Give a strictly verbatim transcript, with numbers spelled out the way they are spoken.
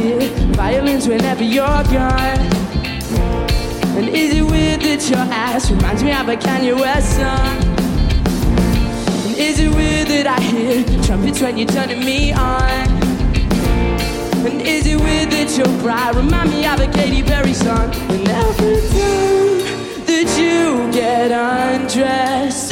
hear violins whenever you're gone? And is it weird that your ass reminds me of a Kanye West song? And is it weird that I hear trumpets when you're turning me on? And is it weird that your bride remind me of a Katy Perry song? And every time that you get undressed,